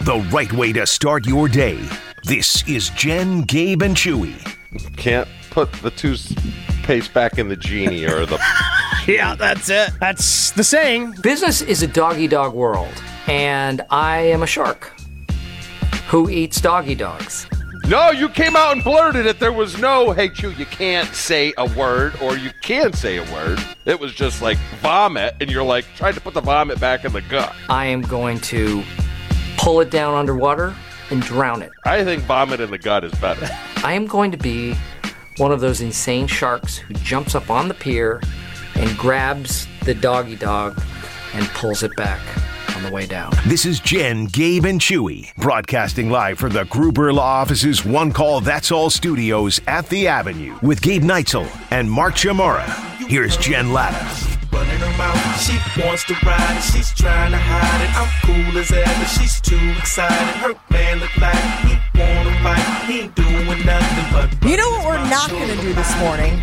the right way to start your day. This is Jen, Gabe, and Chewy. Can't put the toothpaste back in the genie or the... Yeah, that's it. That's the saying. Business is a dog-eat-dog world, and I am a shark who eats doggy dogs. No, you came out and blurted it. There was no, hey, Chew, you can't say a word, or you can say a word. It was just like vomit, and you're like trying to put the vomit back in the gut. I am going to pull it down underwater and drown it. I think vomit in the gut is better. I am going to be one of those insane sharks who jumps up on the pier and grabs the doggy dog and pulls it back on the way down. This is Jen, Gabe, and Chewy, broadcasting live from the Gruber Law Office's One Call That's All studios at the Avenue with Gabe Neitzel and Mark Chamara. Here's Jen Latta. Running her mouth, she wants to ride and she's trying to hide it. I'm cool as ever, she's too excited. Her man look like he wanna fight, he ain't doing nothing but. You know what we're not going to do this morning?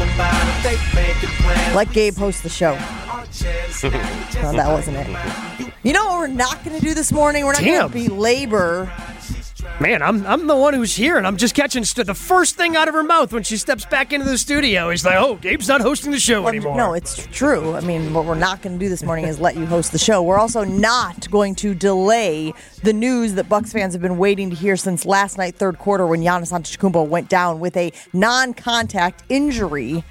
Let Gabe host the show. No, that wasn't it. You know what we're not going to do this morning? We're not going to belabor. Man, I'm the one who's here, and I'm just catching the first thing out of her mouth when she steps back into the studio is like, oh, Gabe's not hosting the show anymore. No, it's true. I mean, what we're not going to do this morning is let you host the show. We're also not going to delay the news that Bucks fans have been waiting to hear since last night, third quarter, when Giannis Antetokounmpo went down with a non-contact injury.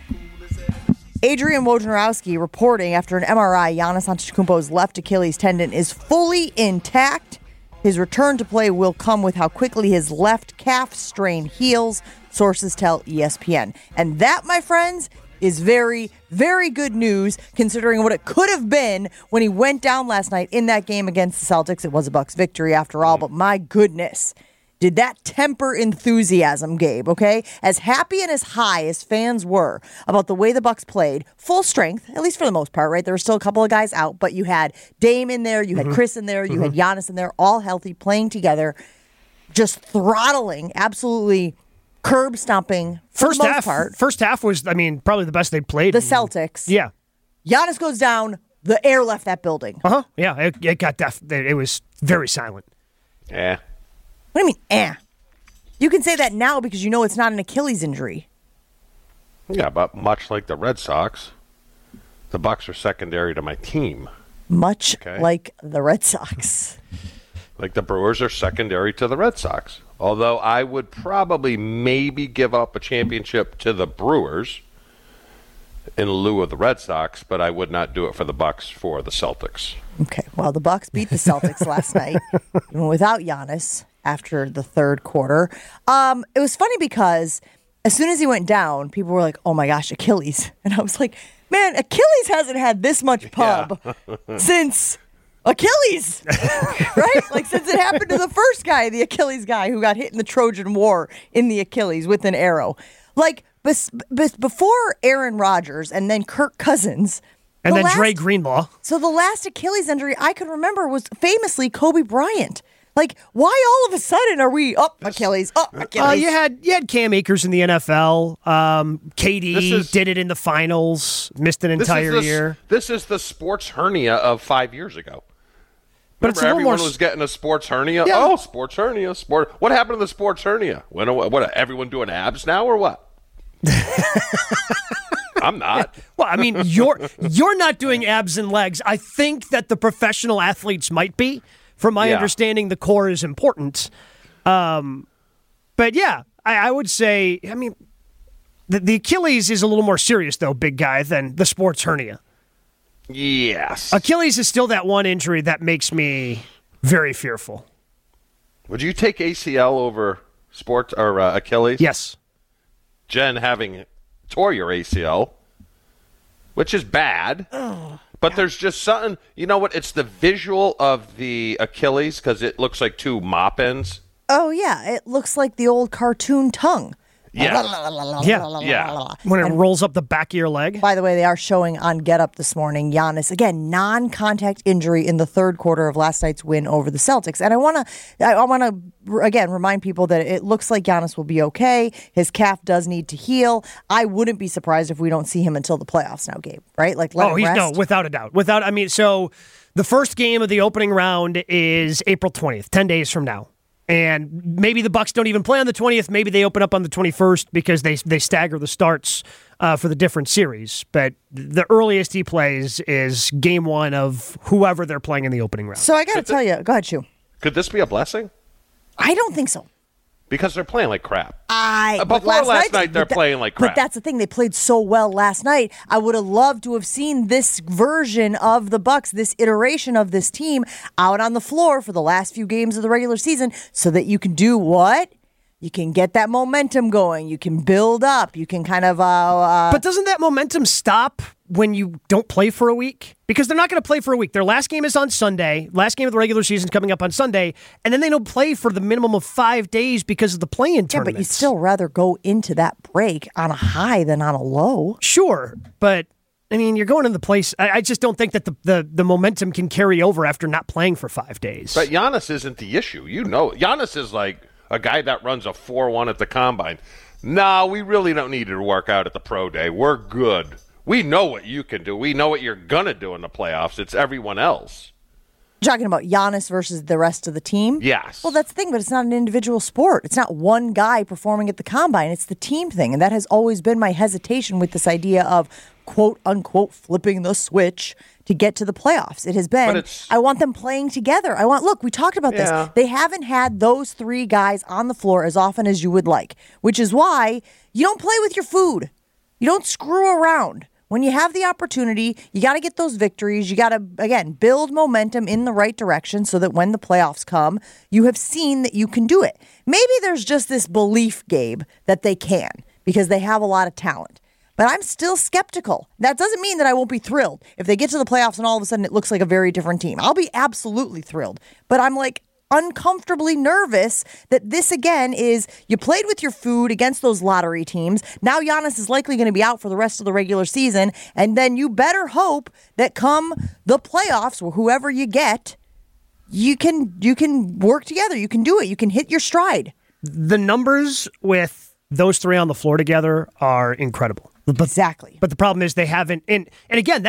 Adrian Wojnarowski reporting after an MRI, Giannis Antetokounmpo's left Achilles tendon is fully intact. His return to play will come with how quickly his left calf strain heals, sources tell ESPN. And that, my friends, is very, very good news considering what it could have been when he went down last night in that game against the Celtics. It was a Bucks victory after all, but my goodness, did that temper enthusiasm, Gabe, okay? As happy and as high as fans were about the way the Bucks played, full strength, at least for the most part, right? There were still a couple of guys out, but you had Dame in there, you had Chris in there, you had Giannis in there, all healthy, playing together, just throttling, absolutely curb stomping for the most part. First half was, probably the best they played. The Celtics. Yeah. Giannis goes down, the air left that building. Yeah, it got it was very silent. Yeah. What do you mean, You can say that now because you know it's not an Achilles injury. Yeah, but much like the Red Sox, the Bucks are secondary to my team. Much like the Red Sox. Like the Brewers are secondary to the Red Sox. Although I would probably maybe give up a championship to the Brewers in lieu of the Red Sox, but I would not do it for the Bucks for the Celtics. Okay, well, the Bucks beat the Celtics last night, even without Giannis. After the third quarter. It was funny because as soon as he went down, people were like, oh my gosh, Achilles. And I was like, man, Achilles hasn't had this much pub since Achilles, right? Like since it happened to the first guy, the Achilles guy who got hit in the Trojan War in the Achilles with an arrow. Like before Aaron Rodgers and then Kirk Cousins. And then Dre Greenlaw. So the last Achilles injury I could remember was famously Kobe Bryant. Like, why all of a sudden are we Achilles? Achilles. You had Cam Akers in the NFL. KD did it in the finals. Missed an entire year. This is the sports hernia of 5 years ago. But remember everyone was getting a sports hernia? Yeah. Oh, sports hernia. What happened to the sports hernia? What, everyone doing abs now or what? I'm not. Yeah. Well, you're not doing abs and legs. I think that the professional athletes might be. From my understanding, the core is important. But yeah, I would say, the Achilles is a little more serious, though, big guy, than the sports hernia. Yes. Achilles is still that one injury that makes me very fearful. Would you take ACL over sports or Achilles? Yes. Jen having tore your ACL, which is bad. But there's just something, you know what? It's the visual of the Achilles because it looks like two mop ends. Oh, yeah. It looks like the old cartoon tongue. Yeah. When it rolls up the back of your leg. By the way, they are showing on Get Up this morning, Giannis, again, non-contact injury in the third quarter of last night's win over the Celtics. And I want to, again, remind people that it looks like Giannis will be okay. His calf does need to heal. I wouldn't be surprised if we don't see him until the playoffs now, Gabe, right? Like, let him rest. No, without a doubt. So the first game of the opening round is April 20th, 10 days from now. And maybe the Bucks don't even play on the 20th. Maybe they open up on the 21st because they stagger the starts for the different series. But the earliest he plays is game one of whoever they're playing in the opening round. So I got to tell you, go ahead, Shu. Could this be a blessing? I don't think so. Because they're playing like crap. Before last night, they're playing like crap. But that's the thing. They played so well last night. I would have loved to have seen this version of the Bucks, this iteration of this team, out on the floor for the last few games of the regular season so that you can do what? You can get that momentum going. You can build up. You can kind of... But doesn't that momentum stop when you don't play for a week? Because they're not going to play for a week. Their last game is on Sunday. Last game of the regular season is coming up on Sunday. And then they don't play for the minimum of 5 days because of the play-in tournaments. Yeah, but you'd still rather go into that break on a high than on a low. Sure, but... I mean, you're going in the place. I just don't think that the momentum can carry over after not playing for 5 days. But Giannis isn't the issue. You know, Giannis is like a guy that runs a 4.1 at the combine. No, we really don't need you to work out at the pro day. We're good. We know what you can do. We know what you're going to do in the playoffs. It's everyone else. Talking about Giannis versus the rest of the team? Yes. Well, that's the thing, but it's not an individual sport. It's not one guy performing at the combine. It's the team thing, and that has always been my hesitation with this idea of quote-unquote flipping the switch to get to the playoffs. It has been, I want them playing together. Look, we talked about this. They haven't had those 3 guys on the floor as often as you would like, which is why you don't play with your food. You don't screw around. When you have the opportunity, you got to get those victories. You got to, again, build momentum in the right direction so that when the playoffs come, you have seen that you can do it. Maybe there's just this belief, Gabe, that they can because they have a lot of talent. But I'm still skeptical. That doesn't mean that I won't be thrilled. If they get to the playoffs and all of a sudden it looks like a very different team, I'll be absolutely thrilled. But I'm like uncomfortably nervous that this again is you played with your food against those lottery teams. Now Giannis is likely going to be out for the rest of the regular season. And then you better hope that come the playoffs or whoever you get, you can work together. You can do it. You can hit your stride. The numbers with those 3 on the floor together are incredible. Exactly. But the problem is they haven't, and again,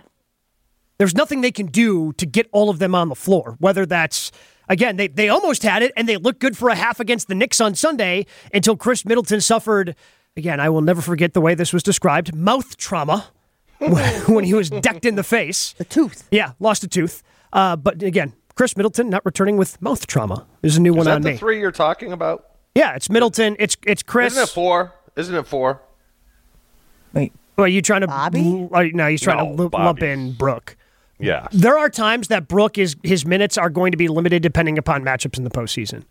there's nothing they can do to get all of them on the floor. Whether that's, again, they almost had it, and they looked good for a half against the Knicks on Sunday until Chris Middleton suffered, again, I will never forget the way this was described, mouth trauma when he was decked in the face. The tooth. Yeah, lost a tooth. But again, Chris Middleton not returning with mouth trauma. There's a new one on me. Is that the 3 you're talking about? Yeah, it's Middleton. It's Chris. Isn't it 4? Wait. Well, you trying to Bobby? No, he's trying to lump in Brooke. Yeah. There are times that Brooke his minutes are going to be limited depending upon matchups in the postseason.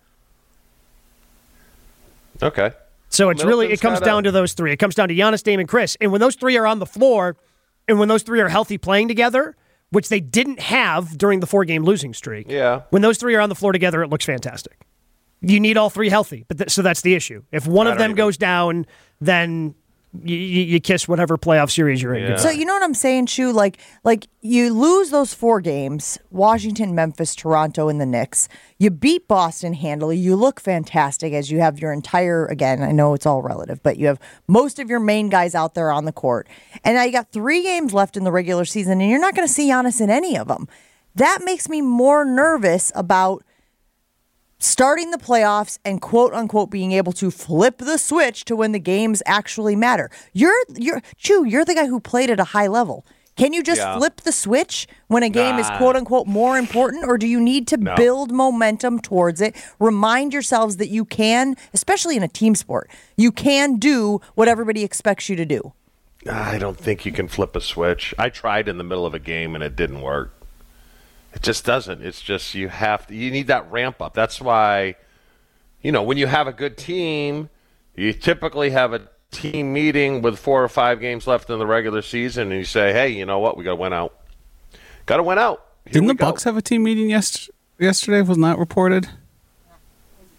Okay. So it comes down to those 3. It comes down to Giannis, Dame, and Chris. And when those 3 are on the floor, and when those 3 are healthy playing together, which they didn't have during the 4-game losing streak. Yeah. When those 3 are on the floor together, it looks fantastic. You need all 3 healthy, so that's the issue. If one of them goes down, then you kiss whatever playoff series you're in. Yeah. So you know what I'm saying, Shu? Like you lose those 4 games, Washington, Memphis, Toronto, and the Knicks. You beat Boston handily. You look fantastic as you have your entire, again, I know it's all relative, but you have most of your main guys out there on the court. And now you got 3 games left in the regular season, and you're not going to see Giannis in any of them. That makes me more nervous about starting the playoffs and quote unquote being able to flip the switch to when the games actually matter. You're the guy who played at a high level. Can you just flip the switch when a game is quote unquote more important, or do you need to build momentum towards it? Remind yourselves that you can, especially in a team sport, you can do what everybody expects you to do. I don't think you can flip a switch. I tried in the middle of a game and it didn't work. It just doesn't. It's just you need that ramp up. That's why, when you have a good team, you typically have a team meeting with 4 or 5 games left in the regular season, and you say, hey, you know what? We got to win out. Got to win out. Didn't the Bucks have a team meeting yesterday? Wasn't that reported?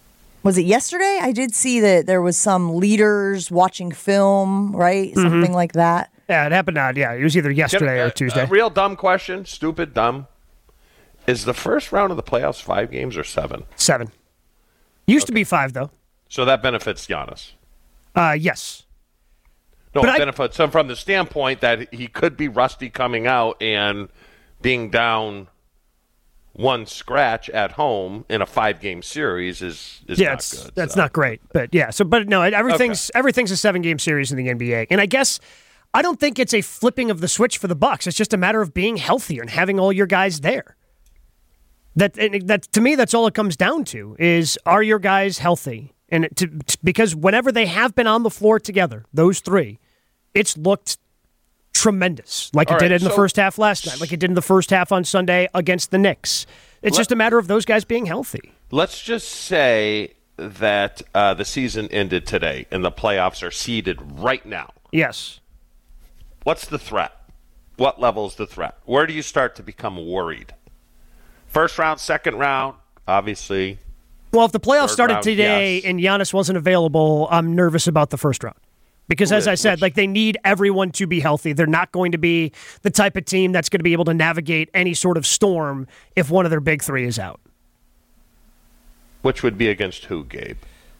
Was it yesterday? I did see that there was some leaders watching film, right? Something like that. Yeah, it happened it was either yesterday or Tuesday. A real dumb question, stupid dumb. Is the first round of the playoffs 5 games or 7? 7. Used to be 5, though. So that benefits Giannis. Yes. No, it benefits him from the standpoint that he could be rusty coming out, and being down one scratch at home in a 5-game series is not good. That's not great. But everything's a 7-game series in the NBA. And I guess I don't think it's a flipping of the switch for the Bucks. It's just a matter of being healthier and having all your guys there. That to me, that's all it comes down to is, are your guys healthy? And because whenever they have been on the floor together, those 3, it's looked tremendous, like it did in the first half last night, like it did in the first half on Sunday against the Knicks. It's just a matter of those guys being healthy. Let's just say that the season ended today and the playoffs are seeded right now. Yes. What's the threat? What level is the threat? Where do you start to become worried? First round, second round, obviously. Well, if the playoffs started today and Giannis wasn't available, I'm nervous about the first round. Because as I said, they need everyone to be healthy. They're not going to be the type of team that's going to be able to navigate any sort of storm if one of their big 3 is out. Which would be against who, Gabe?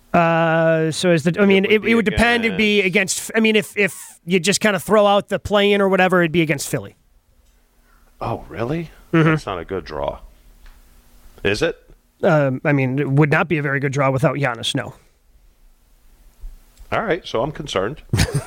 It would depend. It'd be against. If you just kind of throw out the play-in or whatever, it'd be against Philly. Oh, really? That's not a good draw. Is it? It would not be a very good draw without Giannis, no. All right, so I'm concerned.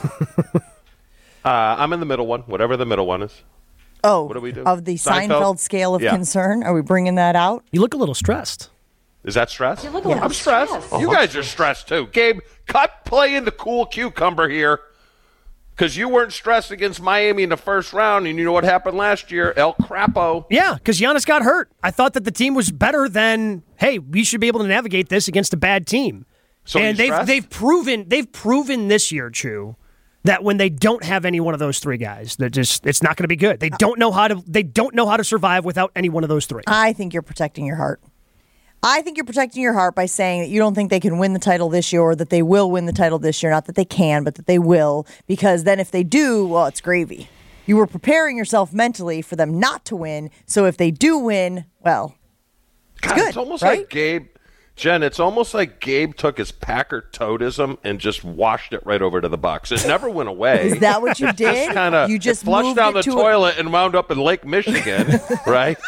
I'm in the middle one, whatever the middle one is. Oh, what do we do? Of the Seinfeld scale of concern? Are we bringing that out? You look a little stressed. Is that stress? You look a little stressed. You guys are stressed too. Gabe, cut playing the cool cucumber here. Because you weren't stressed against Miami in the first round, and you know what happened last year? El Crapo. Yeah, because Giannis got hurt. I thought that the team was better than, hey, we should be able to navigate this against a bad team. So and they've proven this year, Chu, that when they don't have any one of those 3 guys, it's not going to be good. They don't know how to survive without any one of those 3. I think you're protecting your heart. I think you're protecting your heart by saying that you don't think they can win the title this year, or that they will win the title this year. Not that they can, but that they will. Because then if they do, well, it's gravy. You were preparing yourself mentally for them not to win. So if they do win, well, it's good. It's almost right? like Gabe, Jen, it's almost like Gabe took his Packer toadism and just washed it right over to the Bucks. It never went away. Is that what you did? You just flushed down the toilet and wound up in Lake Michigan, right?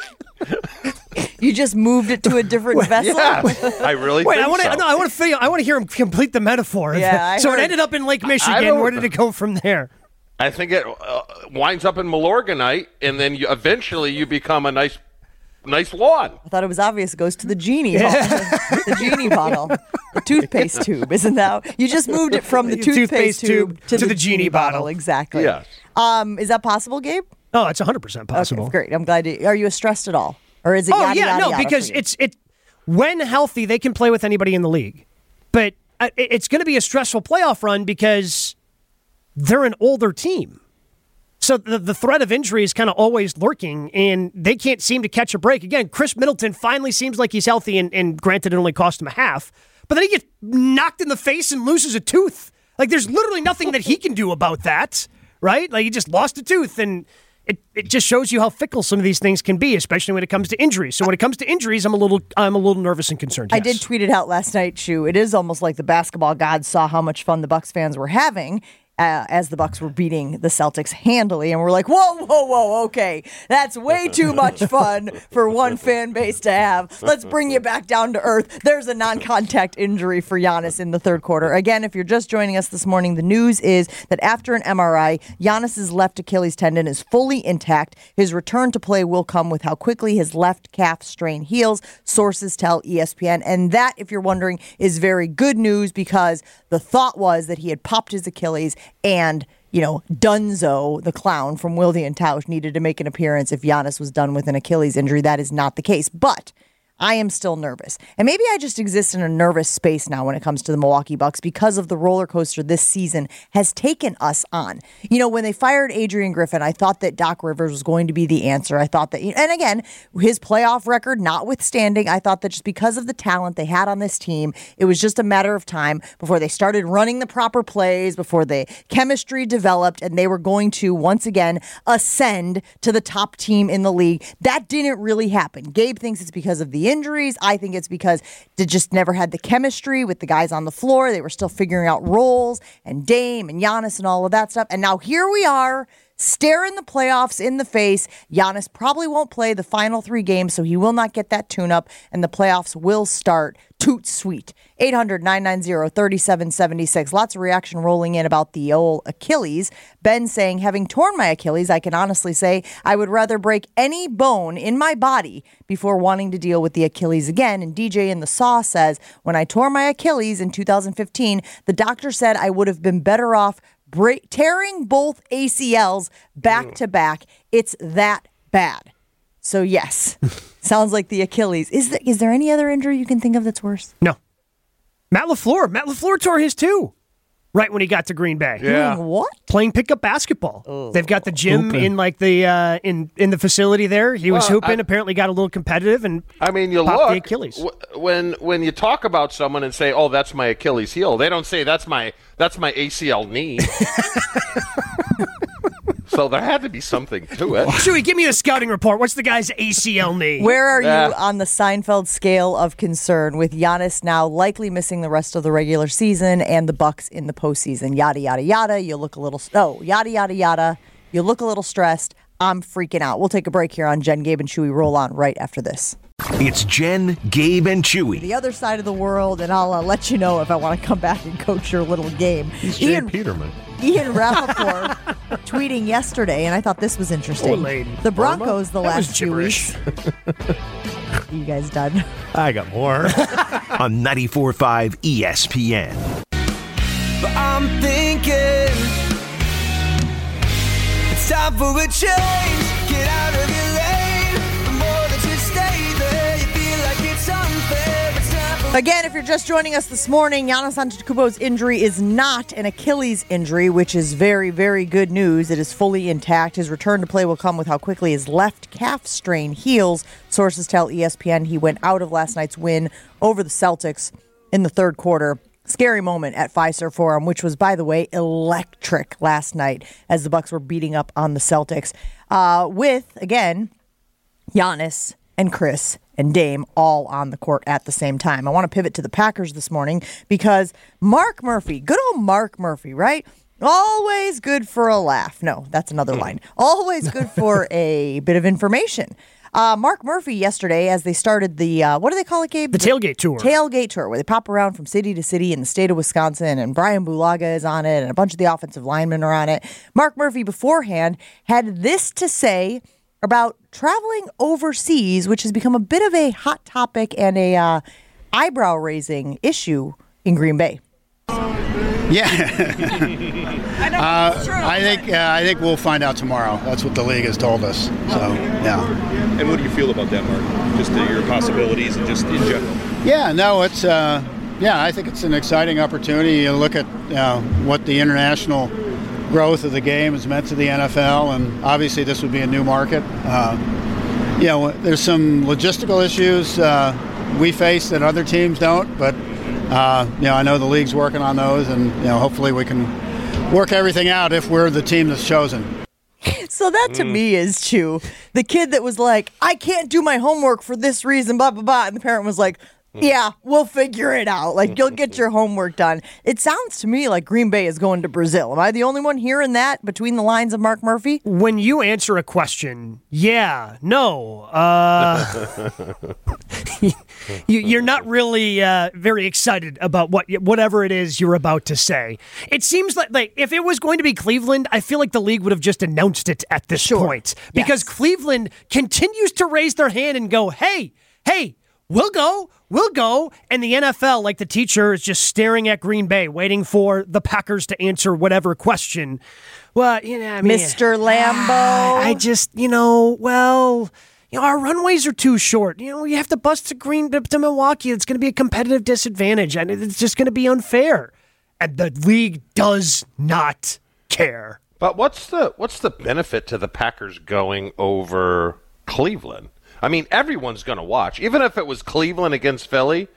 You just moved it to a different vessel? Yeah, I really think I want to hear him complete the metaphor. Yeah, it ended up in Lake Michigan. Where did it go from there? I think it winds up in Milorganite, and then eventually you become a nice lawn. I thought it was obvious. It goes to the genie the genie bottle, the toothpaste tube. Isn't that? You just moved it from the toothpaste tube to the genie bottle. Exactly. Yes. Is that possible, Gabe? Oh, it's 100% possible. Okay, great. I'm glad. Are you stressed at all, or is it? Yada, because it's when healthy they can play with anybody in the league, but it's going to be a stressful playoff run because they're an older team. So the threat of injury is kind of always lurking, and they can't seem to catch a break. Again, Chris Middleton finally seems like he's healthy, and granted it only cost him a half, but then he gets knocked in the face and loses a tooth. Like, there's literally nothing that he can do about that, right? Like, he just lost a tooth, and it just shows you how fickle some of these things can be, especially when it comes to injuries. So when it comes to injuries, I'm a little nervous and concerned. Yes. I did tweet it out last night, Shu. It is almost like the basketball gods saw how much fun the Bucks fans were having as the Bucks were beating the Celtics handily, and we're like, whoa, okay, that's way too much fun for one fan base to have. Let's bring you back down to earth. There's a non-contact injury for Giannis in the third quarter. Again, if you're just joining us this morning, the news is that after an MRI, Giannis's left Achilles tendon is fully intact. His return to play will come with how quickly his left calf strain heals, sources tell ESPN. And that, if you're wondering, is very good news, because the thought was that he had popped his Achilles and, Dunzo, the clown from Wilde and Tausch, needed to make an appearance if Giannis was done with an Achilles injury. That is not the case. But I am still nervous. And maybe I just exist in a nervous space now when it comes to the Milwaukee Bucks because of the roller coaster this season has taken us on. You know, when they fired Adrian Griffin, I thought that Doc Rivers was going to be the answer. I thought that, and again, his playoff record notwithstanding, I thought that just because of the talent they had on this team, it was just a matter of time before they started running the proper plays, before the chemistry developed, and they were going to once again ascend to the top team in the league. That didn't really happen. Gabe thinks it's because of the injuries. I think it's because they just never had the chemistry with the guys on the floor. They were still figuring out roles and Dame and Giannis and all of that stuff. And now here we are, staring the playoffs in the face. Giannis probably won't play the final 3 games, so he will not get that tune-up, and the playoffs will start toot sweet. 800-990-3776. Lots of reaction rolling in about the old Achilles. Ben saying, having torn my Achilles, I can honestly say I would rather break any bone in my body before wanting to deal with the Achilles again. And DJ in the Saw says, when I tore my Achilles in 2015, the doctor said I would have been better off tearing both ACLs back to back. It's that bad. So yes, sounds like the Achilles. Is there any other injury you can think of that's worse? No. Matt LaFleur tore his too. Right when he got to Green Bay. Yeah. Doing what? Playing pickup basketball. They've got the gym in like the in the facility there. He was hooping. Apparently, got a little competitive and I mean, you popped look the Achilles. When you talk about someone and say, "Oh, that's my Achilles heel," they don't say that's my ACL knee. So there had to be something to it. Chewy, give me a scouting report. What's the guy's ACL knee? Where are you on the Seinfeld scale of concern with Giannis now likely missing the rest of the regular season and the Bucks in the postseason? Yada, yada, yada. You look a little... yada, yada, yada. You look a little stressed. I'm freaking out. We'll take a break here on Jen, Gabe, and Chewy. Roll on right after this. It's Jen, Gabe, and Chewy. The other side of the world, and I'll let you know if I want to come back and coach your little game. He's Jay Peterman. Ian Rappaport tweeting yesterday, and I thought this was interesting. The Broncos the last 2 weeks. You guys done? I got more. On 94.5 ESPN. But I'm thinking it's time for a change. Get out of your lane. The more that you stay there, you feel like it's unfair. It's time for Again, if you're just joining us this morning, Giannis Antetokounmpo's injury is not an Achilles injury, which is very, very good news. It is fully intact. His return to play will come with how quickly his left calf strain heals. Sources tell ESPN he went out of last night's win over the Celtics in the third quarter. Scary moment at Fiserv Forum, which was, by the way, electric last night as the Bucks were beating up on the Celtics. With, again, Giannis and Chris and Dame all on the court at the same time. I want to pivot to the Packers this morning because Mark Murphy, good old Mark Murphy, right? Always good for a laugh. No, that's another line. Always good for a bit of information. Mark Murphy yesterday, as they started the, what do they call it, Gabe? The tailgate tour. Tailgate tour, where they pop around from city to city in the state of Wisconsin, and Brian Bulaga is on it, and a bunch of the offensive linemen are on it. Mark Murphy beforehand had this to say about traveling overseas, which has become a bit of a hot topic and a eyebrow-raising issue in Green Bay. Yeah, I think we'll find out tomorrow. That's what the league has told us. So, yeah. And what do you feel about that, Mark? Just your possibilities and just in general? Yeah, no, it's I think it's an exciting opportunity. You look at what the international growth of the game has meant to the NFL, and obviously this would be a new market. There's some logistical issues we face that other teams don't, but I know the league's working on those, and hopefully we can work everything out if we're the team that's chosen. So that to me is Chew, the kid that was like, I can't do my homework for this reason, blah, blah, blah. And the parent was like, yeah, we'll figure it out. Like, you'll get your homework done. It sounds to me like Green Bay is going to Brazil. Am I the only one hearing that between the lines of Mark Murphy? When you answer a question, yeah, no, you're not really very excited about whatever it is you're about to say. It seems like if it was going to be Cleveland, I feel like the league would have just announced it at this point. Because Cleveland continues to raise their hand and go, hey, we'll go. And the NFL, like the teacher, is just staring at Green Bay, waiting for the Packers to answer whatever question. Well, Mr. Lambeau. our runways are too short. We have to bust to Milwaukee. It's going to be a competitive disadvantage, and it's just going to be unfair. And the league does not care. But what's the benefit to the Packers going over Cleveland? I mean, everyone's going to watch. Even if it was Cleveland against Philly,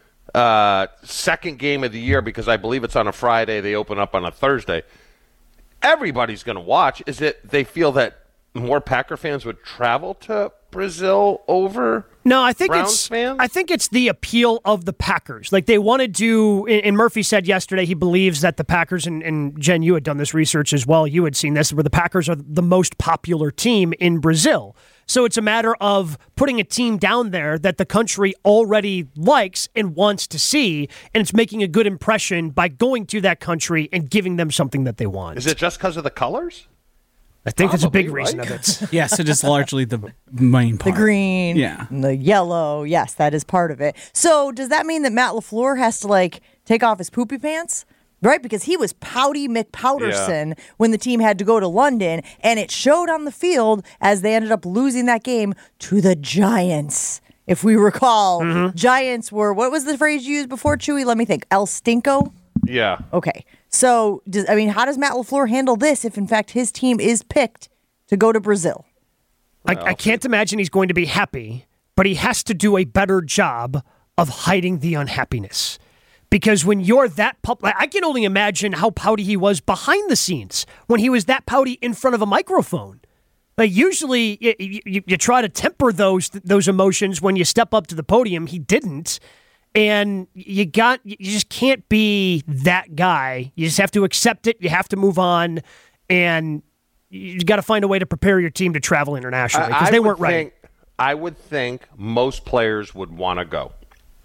second game of the year, because I believe it's on a Friday, they open up on a Thursday. Everybody's going to watch. Is it they feel that more Packer fans would travel to Brazil over Browns fans? I think it's the appeal of the Packers. Like they wanted to, and Murphy said yesterday he believes that the Packers, and Jen, you had done this research as well, you had seen this, where the Packers are the most popular team in Brazil. So it's a matter of putting a team down there that the country already likes and wants to see, and it's making a good impression by going to that country and giving them something that they want. Is it just because of the colors? I think that's a big Probably, reason right? of it. Yes, it is largely the main part. The green, Yeah. and the yellow. Yes, that is part of it. So does that mean that Matt LaFleur has to take off his poopy pants? Right, because he was Pouty McPowderson when the team had to go to London, and it showed on the field as they ended up losing that game to the Giants. If we recall, Giants were, what was the phrase you used before, Chewy? Let me think. El Stinko? Yeah. Okay. So, how does Matt LaFleur handle this if, in fact, his team is picked to go to Brazil? I can't imagine he's going to be happy, but he has to do a better job of hiding the unhappiness. Because when you're that I can only imagine how pouty he was behind the scenes when he was that pouty in front of a microphone. Like usually you try to temper those emotions when you step up to the podium. He didn't. And you just can't be that guy. You just have to accept it. You have to move on, and you got to find a way to prepare your team to travel internationally because they weren't ready. I would think most players would want to go.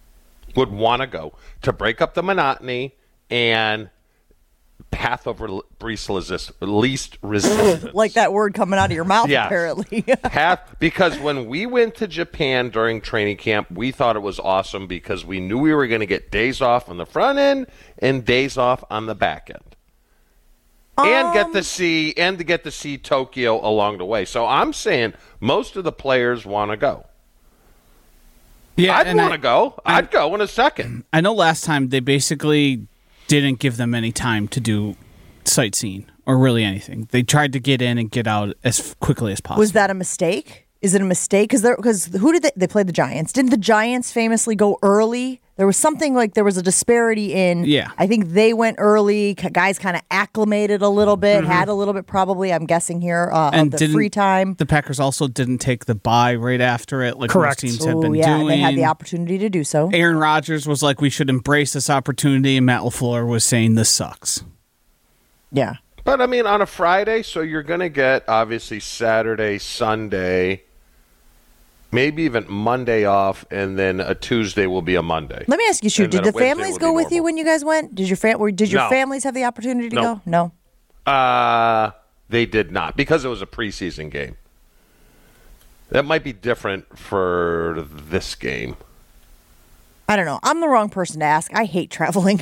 To break up the monotony and path over least resistance. Like that word coming out of your mouth, apparently. Because when we went to Japan during training camp, we thought it was awesome because we knew we were going to get days off on the front end and days off on the back end. And get to see Tokyo along the way. So I'm saying most of the players want to go. Yeah, I'd want to go. I'd go in a second. I know last time they basically didn't give them any time to do sightseeing or really anything. They tried to get in and get out as quickly as possible. Was that a mistake? Is it a mistake? Because who did they played the Giants? Didn't the Giants famously go early? There was something there was a disparity in. Yeah. I think they went early. Guys kind of acclimated a little bit, had a little bit probably. I'm guessing here of the free time. The Packers also didn't take the bye right after it, like Correct. most teams had been doing. And they had the opportunity to do so. Aaron Rodgers was like, "We should embrace this opportunity," and Matt LaFleur was saying, "This sucks." Yeah. But, I mean, on a Friday, so you're going to get, obviously, Saturday, Sunday, maybe even Monday off, and then a Tuesday will be a Monday. Let me ask you, did the families go with you when you guys went? Did your families have the opportunity to go? No. They did not, because it was a preseason game. That might be different for this game. I don't know. I'm the wrong person to ask. I hate traveling.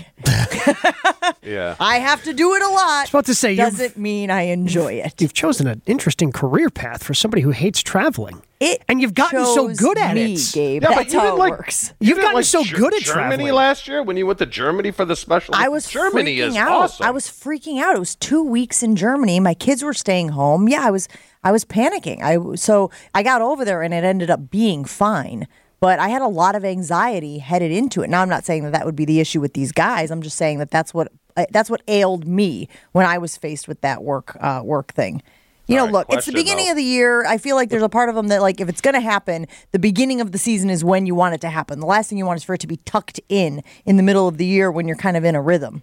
Yeah. I have to do it a lot. I was about to say, doesn't mean I enjoy it. You've chosen an interesting career path for somebody who hates traveling. And you've gotten so good at it. Gabe. Yeah, That's how it works. You've gotten so good at Germany traveling. last year when you went to Germany for the special. I was Germany freaking is out. awesome. I was freaking out. It was 2 weeks in Germany. My kids were staying home. Yeah, I was panicking. So I got over there and it ended up being fine. But I had a lot of anxiety headed into it. Now, I'm not saying that would be the issue with these guys. I'm just saying that's what ailed me when I was faced with that work thing. Look, it's the beginning of the year. I feel like there's a part of them that, if it's going to happen, the beginning of the season is when you want it to happen. The last thing you want is for it to be tucked in the middle of the year when you're kind of in a rhythm.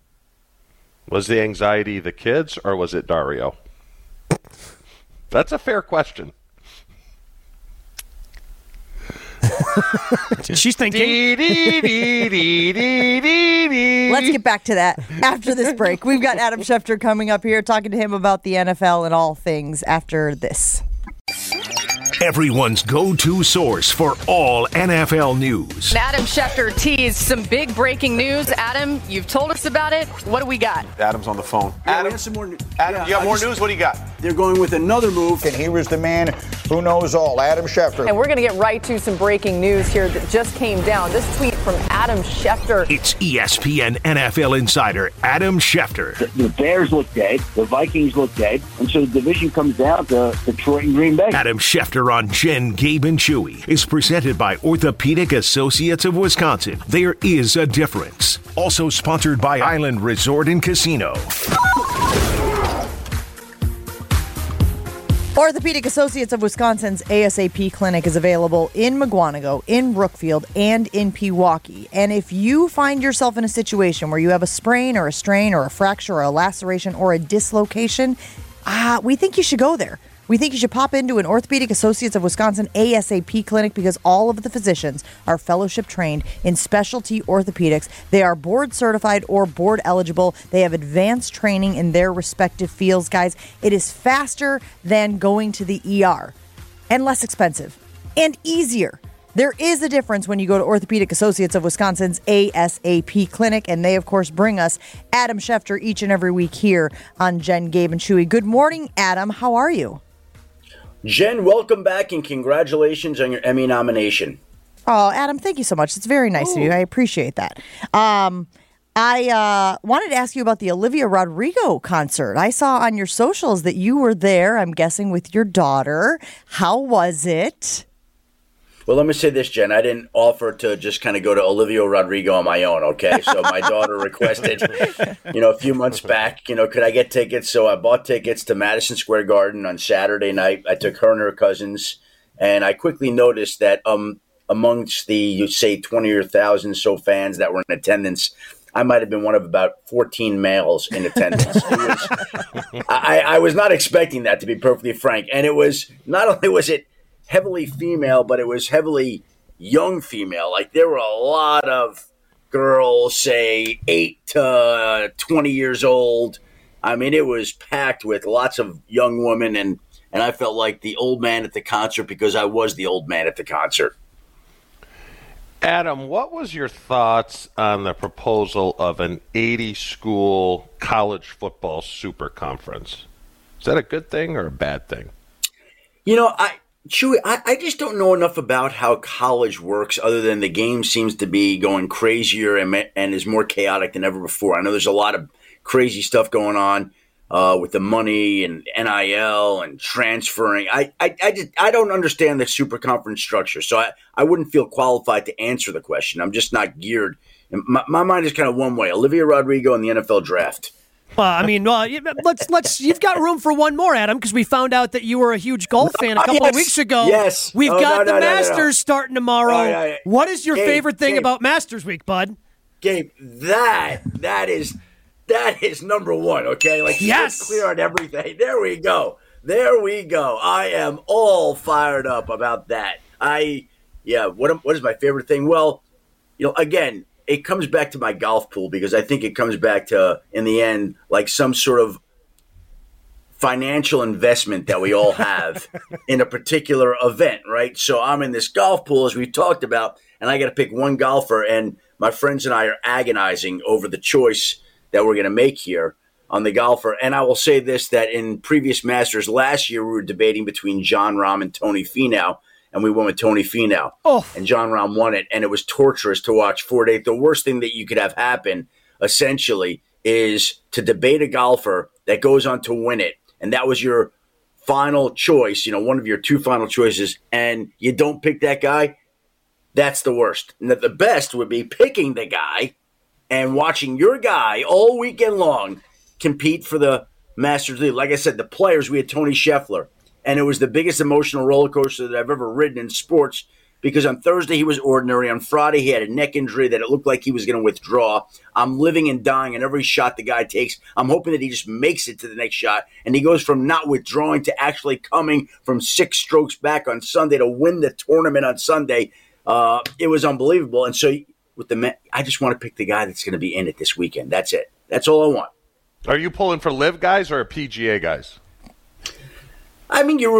Was the anxiety the kids or was it Dario? That's a fair question. She's thinking. Let's get back to that after this break. We've got Adam Schefter coming up here, talking to him about the NFL and all things after this. everyone's go-to source for all NFL news. Adam Schefter teased some big breaking news. Adam, you've told us about it. What do we got? Adam's on the phone. Yeah, Adam, some more, Adam, you got more news? What do you got? They're going with another move. And he was the man who knows all, Adam Schefter. And we're going to get right to some breaking news here that just came down. This tweet from Adam Schefter. It's ESPN NFL insider Adam Schefter. The Bears look dead. The Vikings look dead. And so the division comes down to Detroit and Green Bay. Adam Schefter on Jen, Gabe, and Chewy is presented by Orthopedic Associates of Wisconsin. There is a difference. Also sponsored by Island Resort and Casino. Orthopedic Associates of Wisconsin's ASAP clinic is available in Mugwanago, in Brookfield, and in Pewaukee. And if you find yourself in a situation where you have a sprain or a strain or a fracture or a laceration or a dislocation, we think you should go there. We think you should pop into an Orthopedic Associates of Wisconsin ASAP clinic because all of the physicians are fellowship trained in specialty orthopedics. They are board certified or board eligible. They have advanced training in their respective fields, guys. It is faster than going to the ER and less expensive and easier. There is a difference when you go to Orthopedic Associates of Wisconsin's ASAP clinic, and they, of course, bring us Adam Schefter each and every week here on Jen, Gabe, and Chewy. Good morning, Adam. How are you? Jen, welcome back and congratulations on your Emmy nomination. Oh, Adam, thank you so much. It's very nice of you. I appreciate that. I wanted to ask you about the Olivia Rodrigo concert. I saw on your socials that you were there, I'm guessing, with your daughter. How was it? Well, let me say this, Jen. I didn't offer to just kind of go to Olivia Rodrigo on my own, okay? So my daughter requested, a few months back, could I get tickets? So I bought tickets to Madison Square Garden on Saturday night. I took her and her cousins, and I quickly noticed that amongst the, you'd say, 20 or 1,000 so fans that were in attendance, I might have been one of about 14 males in attendance. I was not expecting that, to be perfectly frank. And it was, not only was it heavily female, but it was heavily young female. Like there were a lot of girls, say 8 to 20 years old. I mean, it was packed with lots of young women, and I felt like the old man at the concert because I was the old man at the concert. Adam, what was your thoughts on the proposal of an 80-school college football super conference? Is that a good thing or a bad thing? Chewy, I just don't know enough about how college works other than the game seems to be going crazier and is more chaotic than ever before. I know there's a lot of crazy stuff going on with the money and NIL and transferring. I don't understand the super conference structure, so I wouldn't feel qualified to answer the question. I'm just not geared. My mind is kind of one way. Olivia Rodrigo and the NFL draft. Let's. You've got room for one more, Adam, because we found out that you were a huge golf fan a couple of weeks ago. Yes, we've got the Masters starting tomorrow. What is your favorite thing Gabe, about Masters Week, bud? Gabe, that is number one. Okay, yes, clear on everything. There we go. I am all fired up about that. What is my favorite thing? Well, again, it comes back to my golf pool because I think it comes back to, in the end, like some sort of financial investment that we all have in a particular event, right? So I'm in this golf pool, as we've talked about, and I got to pick one golfer, and my friends and I are agonizing over the choice that we're going to make here on the golfer. And I will say this, that in previous Masters last year, we were debating between Jon Rahm and Tony Finau. And we went with Tony Finau. And Jon Rahm won it, and it was torturous to watch 4 days. The worst thing that you could have happen, essentially, is to debate a golfer that goes on to win it, and that was your final choice, one of your two final choices, and you don't pick that guy. That's the worst. And the best would be picking the guy and watching your guy all weekend long compete for the Masters lead. Like I said, the players, we had Tony Scheffler. And it was the biggest emotional roller coaster that I've ever ridden in sports because on Thursday he was ordinary. On Friday he had a neck injury that it looked like he was going to withdraw. I'm living and dying in every shot the guy takes. I'm hoping that he just makes it to the next shot. And he goes from not withdrawing to actually coming from 6 strokes back on Sunday to win the tournament on Sunday. It was unbelievable. And so I just want to pick the guy that's going to be in it this weekend. That's it. That's all I want. Are you pulling for LIV guys or PGA guys? I mean, you root for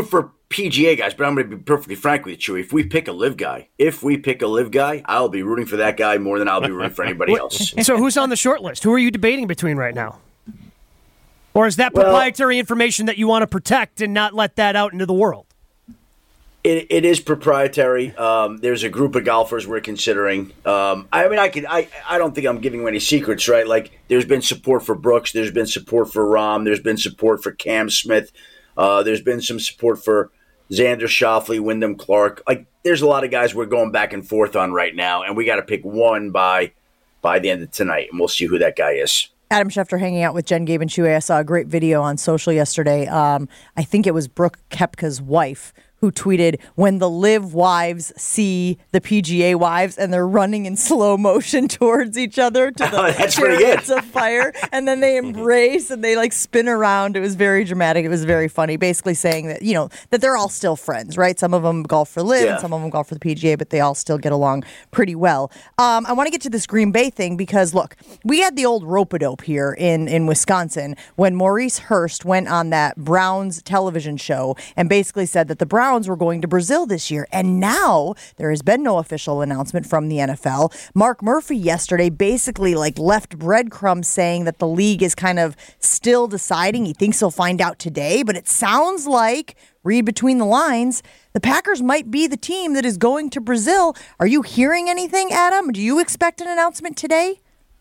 PGA guys, but I'm going to be perfectly frank with you, Chewy. If we pick a live guy, I'll be rooting for that guy more than I'll be rooting for anybody else. So who's on the short list? Who are you debating between right now? Or is that proprietary information that you want to protect and not let that out into the world? It is proprietary. There's a group of golfers we're considering. I don't think I'm giving you any secrets, right? Like, there's been support for Brooks. There's been support for Rahm. There's been support for Cam Smith. There's been some support for Xander Schauffele, Wyndham Clark. Like, there's a lot of guys we're going back and forth on right now, and we got to pick one by the end of tonight, and we'll see who that guy is. Adam Schefter hanging out with Jen, Gabe, and Chewy. I saw a great video on social yesterday. I think it was Brooke Koepka's wife who tweeted, when the live wives see the PGA wives and they're running in slow motion towards each other to the chariots of fire, and then they embrace and they like spin around. It was very dramatic. It was very funny, basically saying that, that they're all still friends, right? Some of them golf for live and some of them golf for the PGA, but they all still get along pretty well. I want to get to this Green Bay thing because, look, we had the old rope-a-dope here in Wisconsin when Maurice Hurst went on that Browns television show and basically said that the Browns were going to Brazil this year. And now there has been no official announcement from the NFL. Mark Murphy yesterday basically left breadcrumbs saying that the league is kind of still deciding. He thinks he'll find out today, but it sounds like, read between the lines, the Packers might be the team that is going to Brazil. Are you hearing anything, Adam? Do you expect an announcement today?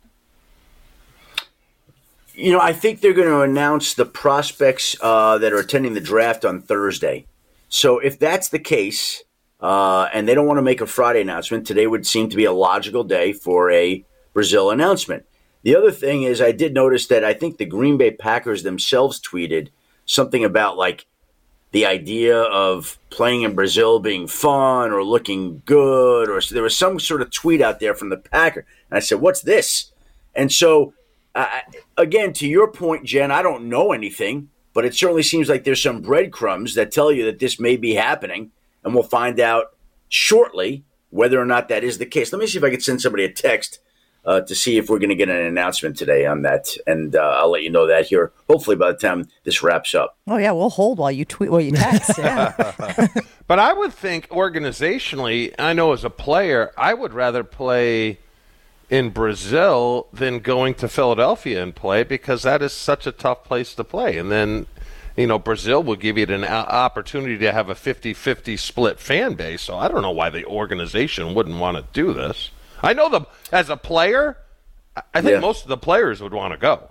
I think they're going to announce the prospects that are attending the draft on Thursday. So if that's the case, and they don't want to make a Friday announcement, today would seem to be a logical day for a Brazil announcement. The other thing is, I did notice that I think the Green Bay Packers themselves tweeted something about the idea of playing in Brazil being fun or looking good, or there was some sort of tweet out there from the Packer. And I said, what's this? And so, again, to your point, Jen, I don't know anything. But it certainly seems like there's some breadcrumbs that tell you that this may be happening, and we'll find out shortly whether or not that is the case. Let me see if I can send somebody a text to see if we're going to get an announcement today on that, and I'll let you know that here, hopefully by the time this wraps up. Oh, yeah, we'll hold while you text. Yeah. But I would think organizationally, I know as a player, I would rather play in Brazil than going to Philadelphia and play, because that is such a tough place to play. And then, Brazil will give you an opportunity to have a 50-50 split fan base. So I don't know why the organization wouldn't want to do this. I know as a player, I think most of the players would want to go.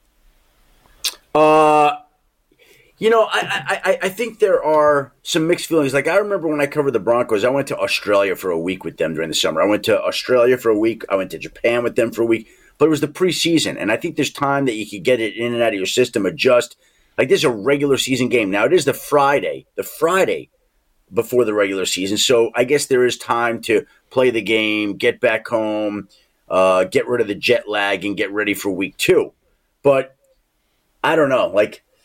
I think there are some mixed feelings. Like, I remember when I covered the Broncos, I went to Australia for a week with them during the summer. I went to Australia for a week. I went to Japan with them for a week. But it was the preseason, and I think there's time that you could get it in and out of your system, adjust. Like, this is a regular season game. Now, it is the Friday before the regular season. So I guess there is time to play the game, get back home, get rid of the jet lag, and get ready for week 2. But I don't know.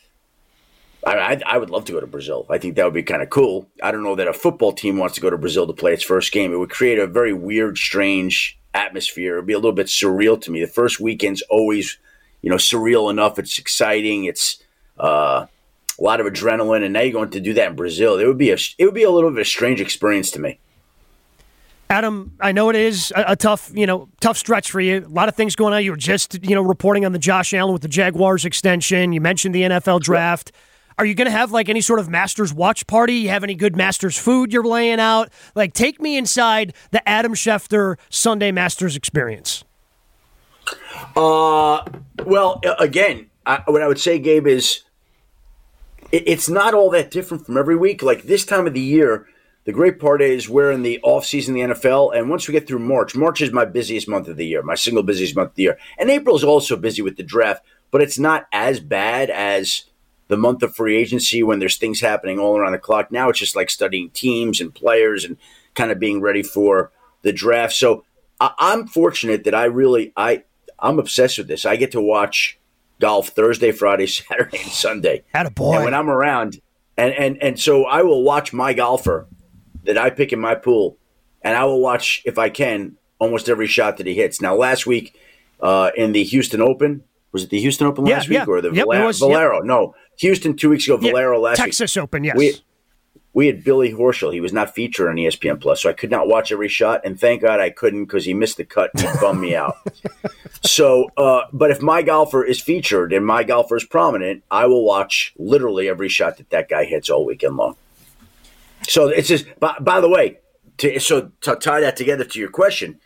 I would love to go to Brazil. I think that would be kind of cool. I don't know that a football team wants to go to Brazil to play its first game. It would create a very weird, strange atmosphere. It would be a little bit surreal to me. The first weekend's always, surreal enough. It's exciting. It's a lot of adrenaline, and now you're going to do that in Brazil. It would be a little bit of a strange experience to me. Adam, I know it is a tough stretch for you. A lot of things going on. You were just, reporting on the Josh Allen with the Jaguars extension. You mentioned the NFL draft. Are you going to have any sort of Masters watch party? You have any good Masters food you're laying out? Take me inside the Adam Schefter Sunday Masters experience. Well, again, what I would say, Gabe, is it's not all that different from every week. Like, this time of the year, the great part is we're in the offseason of the NFL, and once we get through March is my busiest month of the year, my single busiest month of the year. And April is also busy with the draft, but it's not as bad as the month of free agency when there's things happening all around the clock. Now it's just like studying teams and players and kind of being ready for the draft. So I'm fortunate that I'm obsessed with this. I get to watch golf Thursday, Friday, Saturday, and Sunday. Attaboy. And when I'm around, and so I will watch my golfer that I pick in my pool, and I will watch, if I can, almost every shot that he hits. Now, last week in the Houston Open, was it the Houston Open last week or the Valero? No, Houston 2 weeks ago, Valero last week. Texas Open, yes. we had Billy Horschel. He was not featured on ESPN Plus, so I could not watch every shot. And thank God I couldn't, because he missed the cut and he bummed me out. So, but if my golfer is featured and my golfer is prominent, I will watch literally every shot that guy hits all weekend long. So it's just, by the way, to tie that together to your question,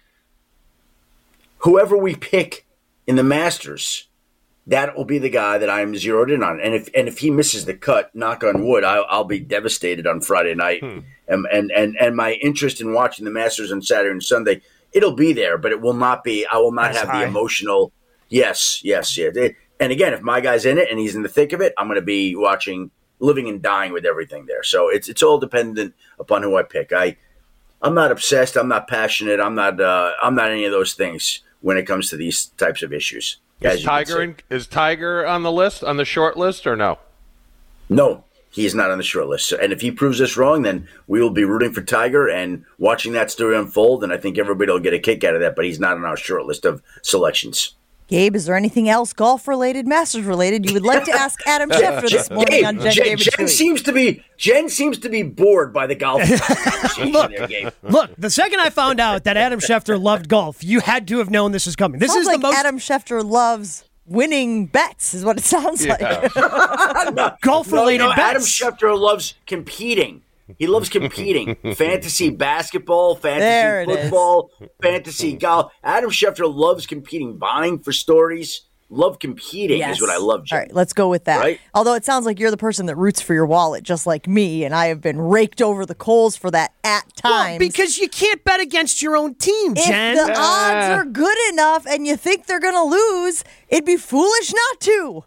whoever we pick in the Masters, that will be the guy that I'm zeroed in on. And if he misses the cut, knock on wood, I'll be devastated on Friday night. And my interest in watching the Masters on Saturday and Sunday, it'll be there, but it will not be. I will not have the emotional. Yes. And again, if my guy's in it and he's in the thick of it, I'm going to be watching, living and dying with everything there. So it's all dependent upon who I pick. I'm not obsessed. I'm not passionate. I'm not any of those things when it comes to these types of issues. Is Tiger on the list, on the short list, or no? No, he is not on the short list. And if he proves us wrong, then we will be rooting for Tiger and watching that story unfold. And I think everybody will get a kick out of that. But he's not on our short list of selections. Gabe, is there anything else golf-related, Masters-related you would like to ask Adam Schefter this morning on Jen seems to be bored by the golf conversation. Look, the second I found out that Adam Schefter loved golf, you had to have known this was coming. This sounds is like the most Adam Schefter loves winning bets, is what it sounds like. Golf-related bets. Adam Schefter loves competing. He loves competing. Fantasy basketball, fantasy football, fantasy golf. Adam Schefter loves competing, vying for stories. Love competing is what I love, Jim. All right, let's go with that. Right? Although it sounds like you're the person that roots for your wallet, just like me, and I have been raked over the coals for that at times. Well, because you can't bet against your own team, Jen. If the odds are good enough and you think they're going to lose, it'd be foolish not to.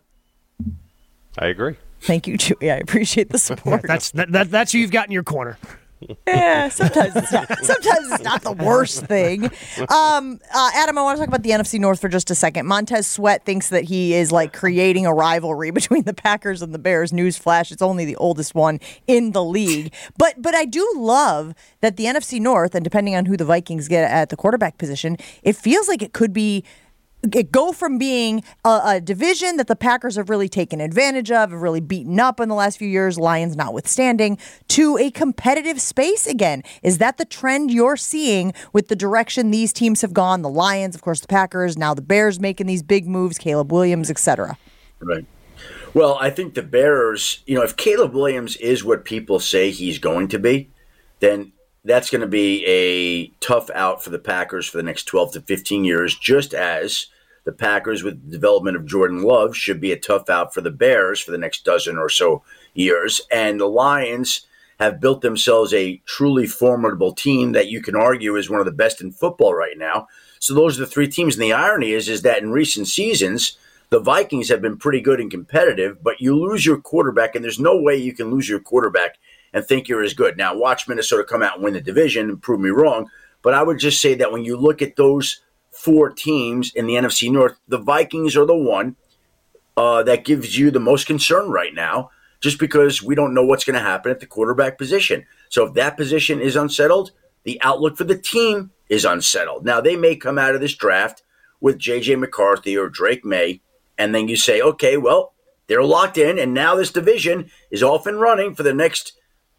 I agree. Thank you, Chewy. I appreciate the support. That's who you've got in your corner. Yeah, sometimes it's not the worst thing. Adam, I want to talk about the NFC North for just a second. Montez Sweat thinks that he is like creating a rivalry between the Packers and the Bears. Newsflash, it's only the oldest one in the league. But I do love that the NFC North, and depending on who the Vikings get at the quarterback position, it feels like it could go from being a division that the Packers have really taken advantage of, have really beaten up in the last few years, Lions notwithstanding, to a competitive space again. Is that the trend you're seeing with the direction these teams have gone? The Lions, of course, the Packers, now the Bears making these big moves, Caleb Williams, etc. Right. Well, I think the Bears, if Caleb Williams is what people say he's going to be, then that's going to be a tough out for the Packers for the next 12 to 15 years, just as the Packers, with the development of Jordan Love, should be a tough out for the Bears for the next dozen or so years. And the Lions have built themselves a truly formidable team that you can argue is one of the best in football right now. So those are the three teams. And the irony is that in recent seasons, the Vikings have been pretty good and competitive, but you lose your quarterback, and there's no way you can lose your quarterback and think you're as good. Now, watch Minnesota come out and win the division and prove me wrong. But I would just say that when you look at those four teams in the NFC North, the Vikings are the one that gives you the most concern right now, just because we don't know what's going to happen at the quarterback position. So if that position is unsettled, the outlook for the team is unsettled. Now, they may come out of this draft with J.J. McCarthy or Drake May, and then you say, okay, well, they're locked in, and now this division is off and running for the next,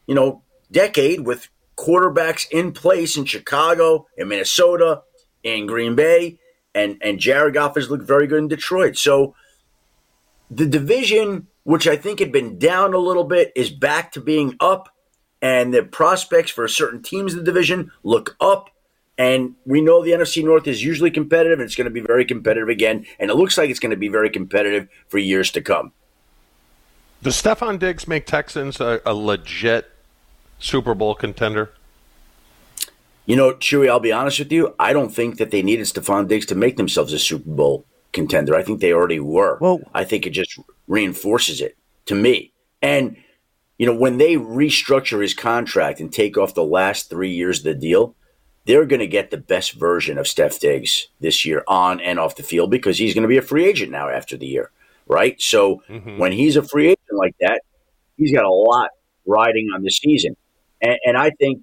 decade with quarterbacks in place in Chicago, in Minnesota, in Green Bay, and Jared Goff has looked very good in Detroit. So the division, which I think had been down a little bit, is back to being up, and the prospects for certain teams in the division look up. And we know the NFC North is usually competitive, and it's going to be very competitive again, and it looks like it's going to be very competitive for years to come. Does Stephon Diggs make Texans a legit Super Bowl contender? Chewy, I'll be honest with you. I don't think that they needed Stephon Diggs to make themselves a Super Bowl contender. I think they already were. Whoa. I think it just reinforces it to me. And, when they restructure his contract and take off the last 3 years of the deal, they're going to get the best version of Steph Diggs this year on and off the field, because he's going to be a free agent now after the year, right? So when he's a free agent like that, he's got a lot riding on the season. And I think,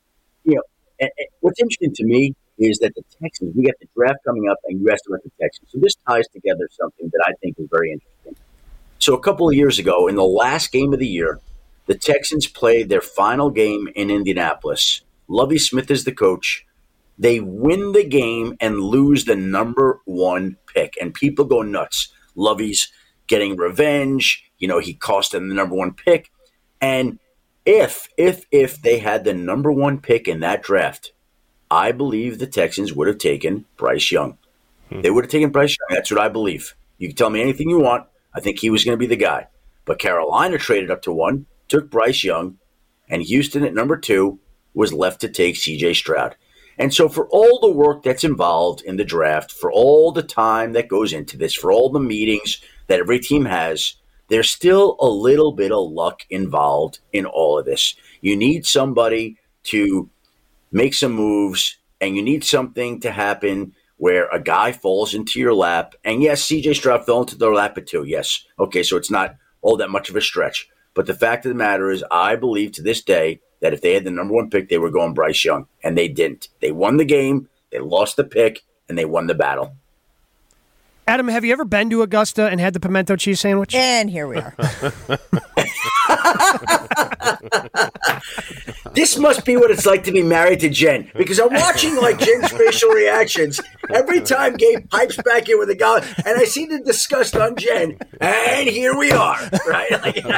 and what's interesting to me is that the Texans, we got the draft coming up, and you asked about the Texans. So this ties together something that I think is very interesting. So a couple of years ago, in the last game of the year, the Texans played their final game in Indianapolis. Lovie Smith is the coach. They win the game and lose the number 1 pick, and people go nuts. Lovie's getting revenge. He cost them the number 1 pick. And if they had the number 1 pick in that draft, I believe the Texans would have taken Bryce Young. They would have taken Bryce Young. That's what I believe. You can tell me anything you want. I think he was going to be the guy. But Carolina traded up to 1, took Bryce Young, and Houston at number 2 was left to take C.J. Stroud. And so for all the work that's involved in the draft, for all the time that goes into this, for all the meetings that every team has, there's still a little bit of luck involved in all of this. You need somebody to make some moves, and you need something to happen where a guy falls into your lap. And yes, C.J. Stroud fell into their lap too. Yes. Okay, so it's not all that much of a stretch. But the fact of the matter is, I believe to this day that if they had the number 1 pick, they were going Bryce Young. And they didn't. They won the game, they lost the pick, and they won the battle. Adam, have you ever been to Augusta and had the pimento cheese sandwich? And here we are. This must be what it's like to be married to Jen, because I'm watching Jen's facial reactions every time Gabe pipes back in with a guy, and I see the disgust on Jen, and here we are, right?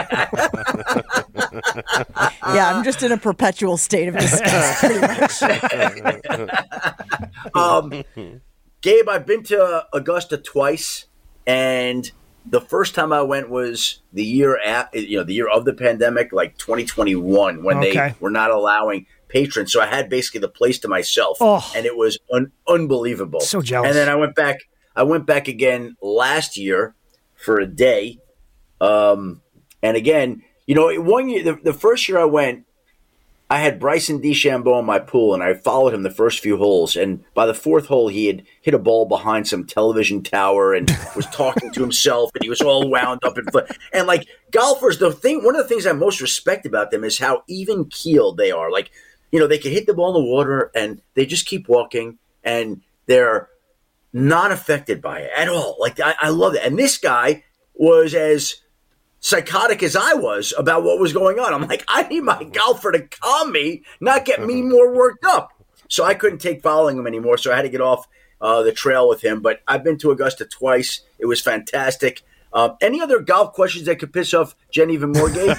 Yeah, I'm just in a perpetual state of disgust, pretty much. Gabe, I've been to Augusta twice, and the first time I went was the year the year of the pandemic, 2021, when they were not allowing patrons. So I had basically the place to myself, and it was unbelievable. So jealous. And then I went back again last year for a day, and again, 1 year, the first year I went, I had Bryson DeChambeau in my pool, and I followed him the first few holes. And by the 4th hole, he had hit a ball behind some television tower and was talking to himself, and he was all wound up. And golfers, one of the things I most respect about them is how even keeled they are. They can hit the ball in the water, and they just keep walking, and they're not affected by it at all. I love it. And this guy was as psychotic as I was about what was going on. I'm like, I need my golfer to calm me, not get me more worked up. So I couldn't take following him anymore, so I had to get off the trail with him. But I've been to Augusta twice. It was fantastic. Any other golf questions that could piss off Jen even more, Gabe?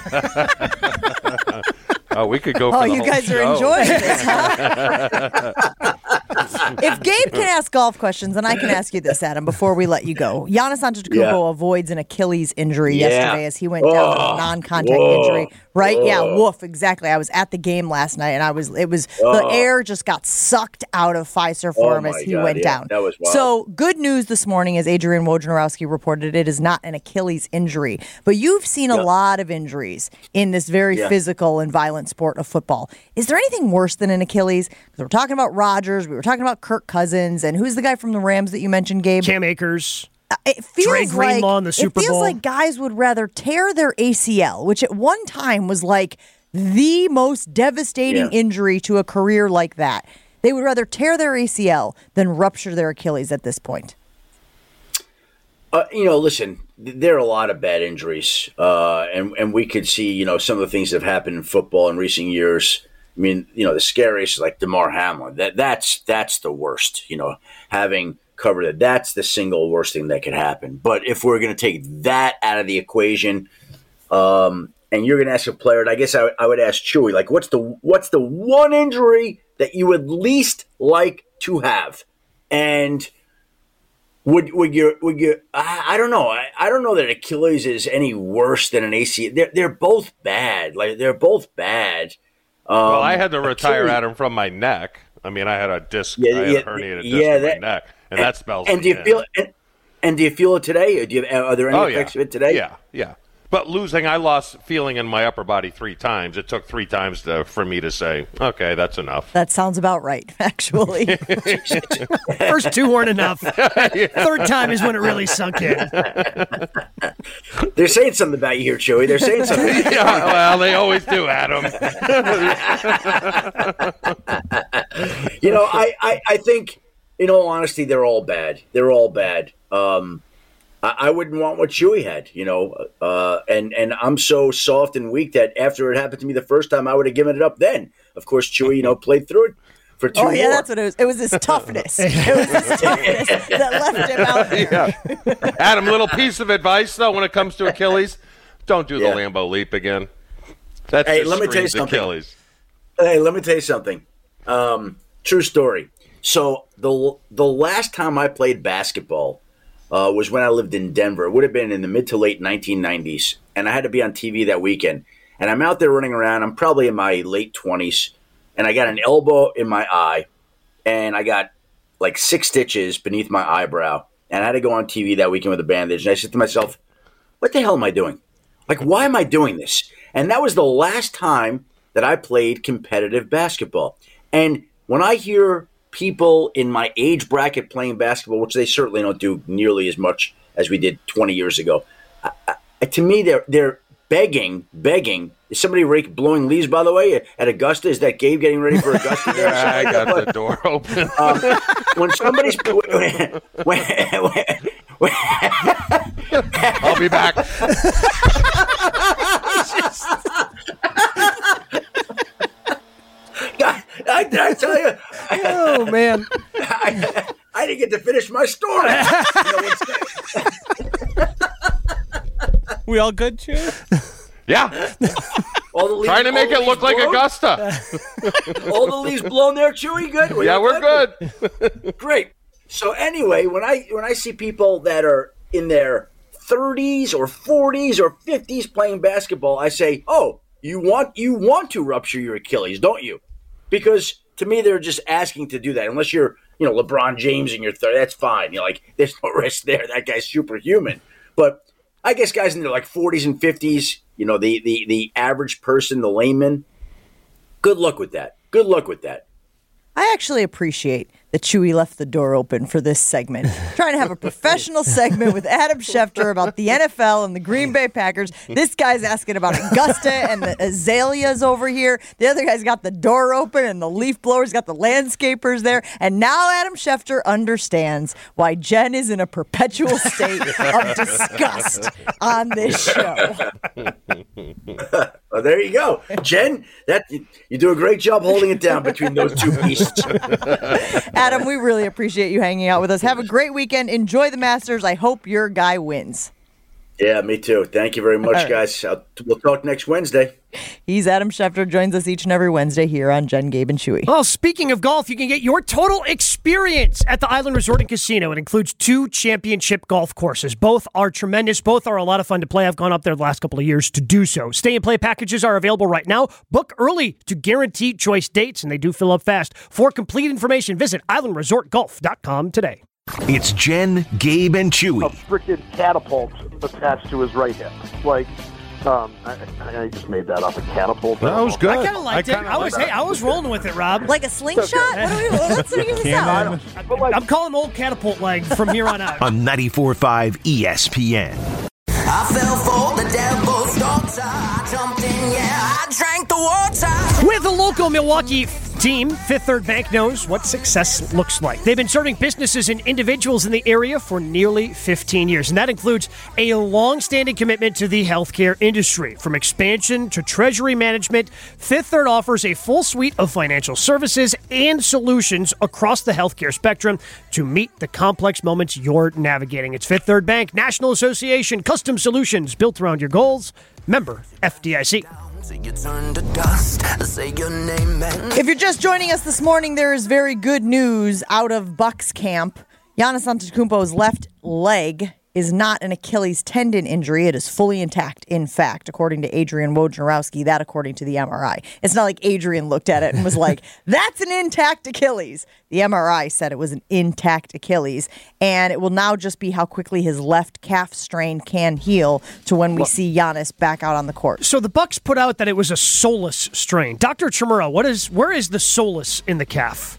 We could go for the you whole guys show. are enjoying this, huh? If Gabe can ask golf questions, then I can ask you this, Adam, before we let you go. Giannis Antetokounmpo avoids an Achilles injury yesterday as he went down with a non-contact injury. Right? Yeah, woof, exactly. I was at the game last night, and the air just got sucked out of Pfizer for him as he went down. That was wild. So good news this morning, as Adrian Wojnarowski reported, it is not an Achilles injury. But you've seen a lot of injuries in this very physical and violent sport of football. Is there anything worse than an Achilles? Because we're talking about Rodgers, we were talking about Kirk Cousins, and who's the guy from the Rams that you mentioned, Gabe? Cam Akers. It feels Dre Greenlaw in the Super Bowl. It feels Bowl. like guys would rather tear their ACL, which at one time was the most devastating injury to a career like that. They would rather tear their ACL than rupture their Achilles at this point. Listen, there are a lot of bad injuries, and we could see, some of the things that have happened in football in recent years. I mean, the scariest is DeMar Hamlin. That's the worst. Having covered it, that's the single worst thing that could happen. But if we're going to take that out of the equation, and you're going to ask a player, and I guess I would ask Chewy, what's the one injury that you would least like to have, and would you? I don't know. I don't know that Achilles is any worse than an ACL. They're both bad. They're both bad. Well, I had to retire Adam from my neck. I mean, I had a disc. I had a herniated disc in my neck, and that spells. And do you feel? And do you feel it today? Are there any effects of it today? Yeah. But I lost feeling in my upper body 3 times. It took 3 times for me to say, okay, that's enough. That sounds about right, actually. First 2 weren't enough. Third time is when it really sunk in. They're saying something about you here, Chewy. They're saying something. Yeah, well, they always do, Adam. I think, in all honesty, they're all bad. They're all bad. I wouldn't want what Chewy had, and I'm so soft and weak that after it happened to me the first time, I would have given it up then. Of course, Chewy, played through it for 2 more. Oh, yeah, that's what it was. It was his toughness. It was his toughness that left him out there. Yeah. Adam, little piece of advice, though, when it comes to Achilles, don't do the Lambeau leap again. Let me tell you something. Achilles. Hey, let me tell you something. True story. So the last time I played basketball was when I lived in Denver. It would have been in the mid to late 1990s, and I had to be on TV that weekend. And I'm out there running around. I'm probably in my late 20s, and I got an elbow in my eye, and I got like 6 stitches beneath my eyebrow, and I had to go on TV that weekend with a bandage. And I said to myself, what the hell am I doing? Like, why am I doing this? And that was the last time that I played competitive basketball. And when I hear people in my age bracket playing basketball, which they certainly don't do nearly as much as we did 20 years ago, to me, they're begging. Is somebody blowing leaves, by the way, at Augusta? Is that Gabe getting ready for Augusta? Yeah, I got the door open. When somebody's... I'll be back. Did I tell you? Oh, man. I didn't get to finish my story. We all good, Chew? Yeah. Trying to make it look like Augusta. All the leaves blown there, Chewy? Good? We're good. Great. So anyway, when I see people that are in their 30s or 40s or 50s playing basketball, I say, oh, you want to rupture your Achilles, don't you? Because to me, they're just asking to do that. Unless you're, LeBron James in your 30s, that's fine. There's no risk there. That guy's superhuman. But I guess guys in their 40s and 50s, the average person, the layman, good luck with that. Good luck with that. I actually appreciate that Chewy left the door open for this segment. Trying to have a professional segment with Adam Schefter about the NFL and the Green Bay Packers. This guy's asking about Augusta and the azaleas over here. The other guy's got the door open and the leaf blowers, got the landscapers there. And now Adam Schefter understands why Jen is in a perpetual state of disgust on this show. Well, there you go. Jen, you do a great job holding it down between those two beasts. Adam, we really appreciate you hanging out with us. Have a great weekend. Enjoy the Masters. I hope your guy wins. Yeah, me too. Thank you very much, guys. We'll talk next Wednesday. He's Adam Schefter, joins us each and every Wednesday here on Jen, Gabe, and Chewy. Well, speaking of golf, you can get your total experience at the Island Resort and Casino. It includes 2 championship golf courses. Both are tremendous. Both are a lot of fun to play. I've gone up there the last couple of years to do so. Stay and play packages are available right now. Book early to guarantee choice dates, and they do fill up fast. For complete information, visit islandresortgolf.com today. It's Jen, Gabe, and Chewy. A freaking catapult attached to his right hip. I just made that up. A catapult. That was good. I kind of liked it. I was rolling with it, Rob. Like a slingshot? Let's figure this out. I'm calling old catapult leg from here on out. On 94.5 ESPN. I fell for the devil's daughter. I jumped in, I drank the water. With the local Milwaukee team, Fifth Third Bank knows what success looks like. They've been serving businesses and individuals in the area for nearly 15 years, and that includes a long-standing commitment to the healthcare industry. From expansion to treasury management, Fifth Third offers a full suite of financial services and solutions across the healthcare spectrum to meet the complex moments you're navigating. It's Fifth Third Bank, National Association, custom solutions built around your goals. Member FDIC. If you're just joining us this morning, there is very good news out of Bucks camp. Giannis Antetokounmpo's left leg is not an Achilles tendon injury. It is fully intact, in fact, according to Adrian Wojnarowski, that according to the MRI. It's not like Adrian looked at it and was like, that's an intact Achilles. The MRI said it was an intact Achilles, and it will now just be how quickly his left calf strain can heal to when we see Giannis back out on the court. So the Bucks put out that it was a soleus strain. Dr. Chimura, where is the soleus in the calf?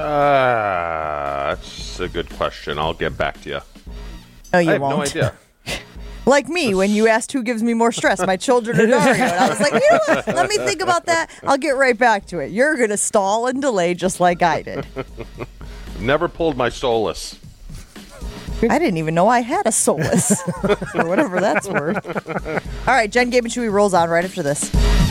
That's a good question. I'll get back to you. No, you I have won't. no idea. Like me, when you asked who gives me more stress, my children or Dario. And I was like, you know what? Let me think about that. I'll get right back to it. You're going to stall and delay just like I did. Never pulled my soleus. I didn't even know I had a Solus, or whatever that's worth. All right, Jen, Gabe, and Chewy rolls on right after this.